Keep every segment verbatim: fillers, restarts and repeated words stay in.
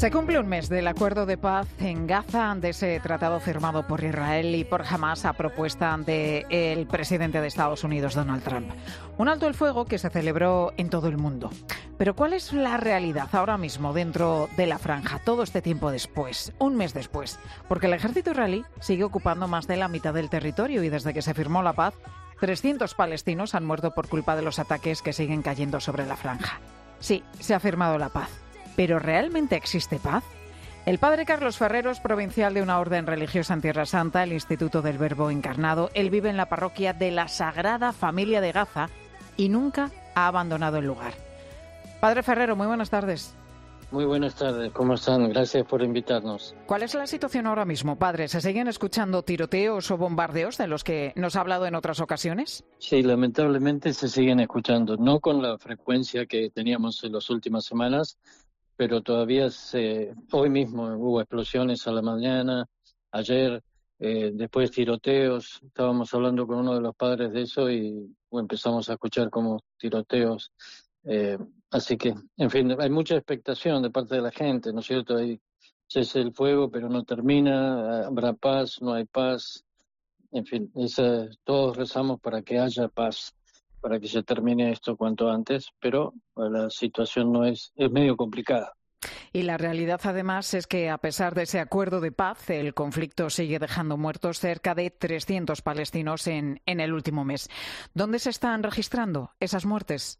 Se cumple un mes del acuerdo de paz en Gaza, de ese tratado firmado por Israel y por Hamás a propuesta del presidente de Estados Unidos, Donald Trump. Un alto el fuego que se celebró en todo el mundo. Pero ¿cuál es la realidad ahora mismo dentro de la franja, todo este tiempo después, un mes después? Porque el ejército israelí sigue ocupando más de la mitad del territorio y desde que se firmó la paz, trescientos palestinos han muerto por culpa de los ataques que siguen cayendo sobre la franja. Sí, se ha firmado la paz. ¿Pero realmente existe paz? El padre Carlos Ferreros, provincial de una orden religiosa en Tierra Santa, el Instituto del Verbo Encarnado, él vive en la parroquia de la Sagrada Familia de Gaza y nunca ha abandonado el lugar. Padre Ferrero, muy buenas tardes. Muy buenas tardes, ¿cómo están? Gracias por invitarnos. ¿Cuál es la situación ahora mismo, padre? ¿Se siguen escuchando tiroteos o bombardeos de los que nos ha hablado en otras ocasiones? Sí, lamentablemente se siguen escuchando, no con la frecuencia que teníamos en las últimas semanas, pero todavía se, hoy mismo hubo explosiones a la mañana, ayer, eh, después tiroteos. Estábamos hablando con uno de los padres de eso y empezamos a escuchar como tiroteos. Eh, así que, en fin, hay mucha expectación de parte de la gente, ¿no es cierto? Hay cese el fuego, pero no termina, habrá paz, no hay paz. En fin, esa, todos rezamos para que haya paz, para que se termine esto cuanto antes, pero la situación no es, es medio complicada. Y la realidad, además, es que a pesar de ese acuerdo de paz, el conflicto sigue dejando muertos cerca de trescientos palestinos en, en el último mes. ¿Dónde se están registrando esas muertes?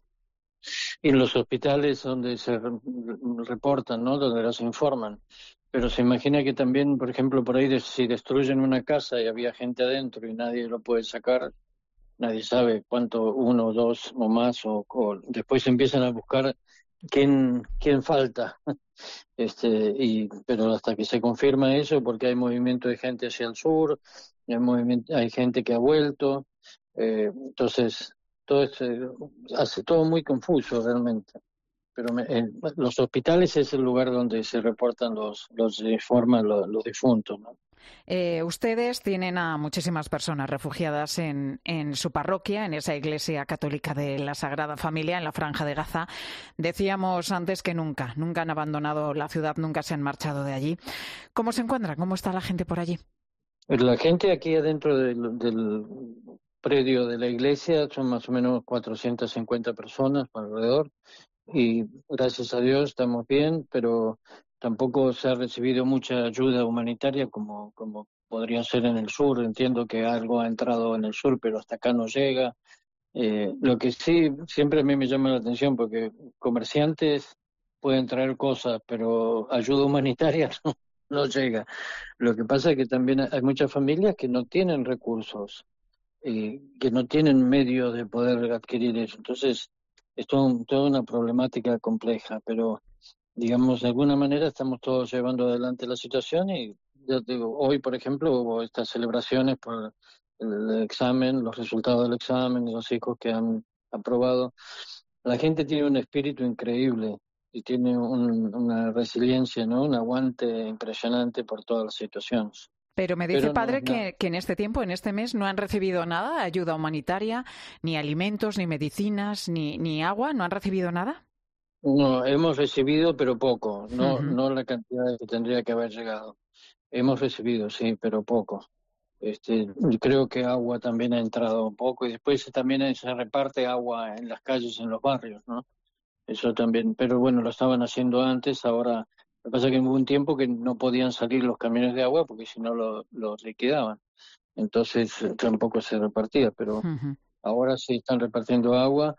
En los hospitales donde se reportan, ¿no? Donde las informan. Pero se imagina que también, por ejemplo, por ahí si destruyen una casa y había gente adentro y nadie lo puede sacar, nadie sabe cuánto, uno, dos o más, o, o después empiezan a buscar quién quién falta. este y Pero hasta que se confirma eso, porque hay movimiento de gente hacia el sur, hay, movimiento, hay gente que ha vuelto, eh, entonces todo esto hace todo muy confuso realmente. Pero me, eh, los hospitales es el lugar donde se reportan los, los informan los, los difuntos, ¿no? Eh, ustedes tienen a muchísimas personas refugiadas en, en su parroquia, en esa iglesia católica de la Sagrada Familia, en la Franja de Gaza. Decíamos antes que nunca, nunca han abandonado la ciudad, nunca se han marchado de allí. ¿Cómo se encuentran? ¿Cómo está la gente por allí? La gente aquí adentro del, del predio de la iglesia son más o menos cuatrocientas cincuenta personas alrededor. Y gracias a Dios estamos bien, pero tampoco se ha recibido mucha ayuda humanitaria como, como podría ser en el sur. Entiendo que algo ha entrado en el sur, pero hasta acá no llega. Eh, lo que sí, siempre a mí me llama la atención, porque comerciantes pueden traer cosas, pero ayuda humanitaria no, no llega. Lo que pasa es que también hay muchas familias que no tienen recursos, eh, que no tienen medios de poder adquirir eso. Entonces, es todo, toda una problemática compleja, pero digamos, de alguna manera estamos todos llevando adelante la situación y ya te digo, hoy, por ejemplo, hubo estas celebraciones por el examen, los resultados del examen, los hijos que han aprobado. La gente tiene un espíritu increíble y tiene un, una resiliencia, ¿no? Un aguante impresionante por todas las situaciones. Pero me dice, Pero padre, no, que, que en este tiempo, en este mes, no han recibido nada de ayuda humanitaria, ni alimentos, ni medicinas, ni, ni agua. ¿No han recibido nada? No, hemos recibido, pero poco. No, Uh-huh. no la cantidad que tendría que haber llegado. Hemos recibido, sí, pero poco. Este, creo que agua también ha entrado un poco y después también se reparte agua en las calles, en los barrios, ¿no? Eso también, pero bueno, lo estaban haciendo antes, ahora. Lo que pasa es que hubo un tiempo que no podían salir los camiones de agua porque si no los lo liquidaban. Entonces eh, tampoco se repartía, pero Uh-huh. ahora sí están repartiendo agua.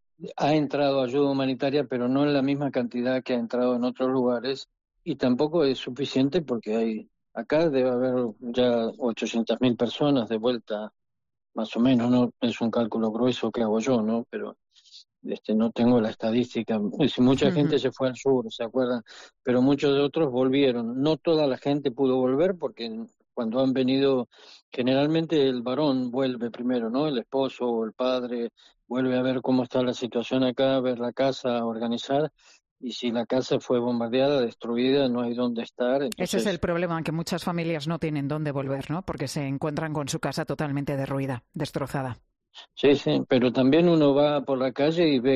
Ha entrado ayuda humanitaria, pero no en la misma cantidad que ha entrado en otros lugares y tampoco es suficiente porque hay acá debe haber ya ochocientas mil personas de vuelta, más o menos, no es un cálculo grueso que hago yo, ¿no? Pero este no tengo la estadística. Es, mucha Uh-huh. gente se fue al sur, ¿se acuerdan? Pero muchos de otros volvieron. No toda la gente pudo volver porque cuando han venido, generalmente el varón vuelve primero, ¿no? El esposo o el padre vuelve a ver cómo está la situación acá, ver la casa, organizar. Y si la casa fue bombardeada, destruida, no hay dónde estar. Entonces, ese es el problema, que muchas familias no tienen dónde volver, ¿no? Porque se encuentran con su casa totalmente derruida, destrozada. Sí, sí, pero también uno va por la calle y ve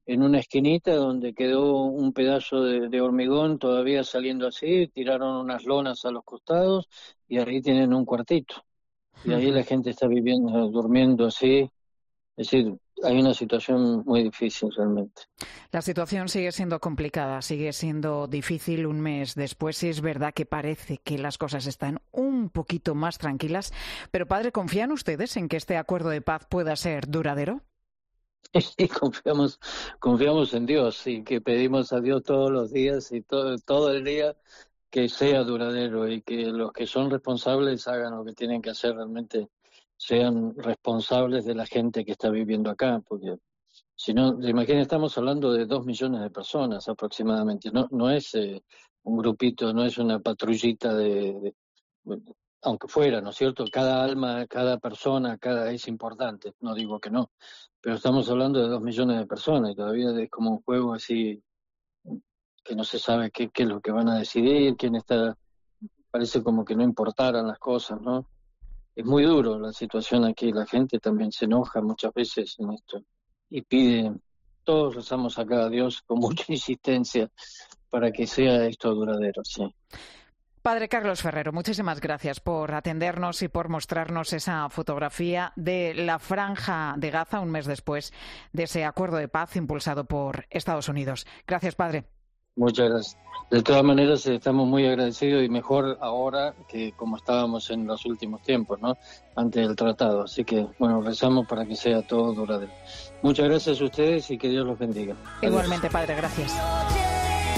en una esquinita donde quedó un pedazo de, de hormigón todavía saliendo así, tiraron unas lonas a los costados y ahí tienen un cuartito. Y ahí la gente está viviendo, durmiendo así. Es decir, hay una situación muy difícil realmente. La situación sigue siendo complicada, sigue siendo difícil un mes después. Sí, es verdad que parece que las cosas están un poquito más tranquilas. Pero, padre, ¿confían ustedes en que este acuerdo de paz pueda ser duradero? Sí, confiamos, confiamos en Dios y que pedimos a Dios todos los días y todo, todo el día que sea duradero y que los que son responsables hagan lo que tienen que hacer realmente, sean responsables de la gente que está viviendo acá, porque si no, se imagina, estamos hablando de dos millones de personas aproximadamente, no, no es eh, un grupito, no es una patrullita de, de bueno, aunque fuera, ¿no es cierto? Cada alma, cada persona, cada es importante, no digo que no, pero estamos hablando de dos millones de personas y todavía es como un juego así que no se sabe qué, qué es lo que van a decidir, quién está, parece como que no importaran las cosas, ¿no? Es muy duro la situación aquí, la gente también se enoja muchas veces en esto y pide, todos rezamos acá a Dios con mucha insistencia para que sea esto duradero, sí. Padre Carlos Ferrero, muchísimas gracias por atendernos y por mostrarnos esa fotografía de la Franja de Gaza un mes después de ese acuerdo de paz impulsado por Estados Unidos. Gracias, padre. Muchas gracias. De todas maneras, estamos muy agradecidos y mejor ahora que como estábamos en los últimos tiempos, ¿no? Antes del tratado. Así que, bueno, rezamos para que sea todo duradero. Muchas gracias a ustedes y que Dios los bendiga. Adiós. Igualmente, padre, gracias.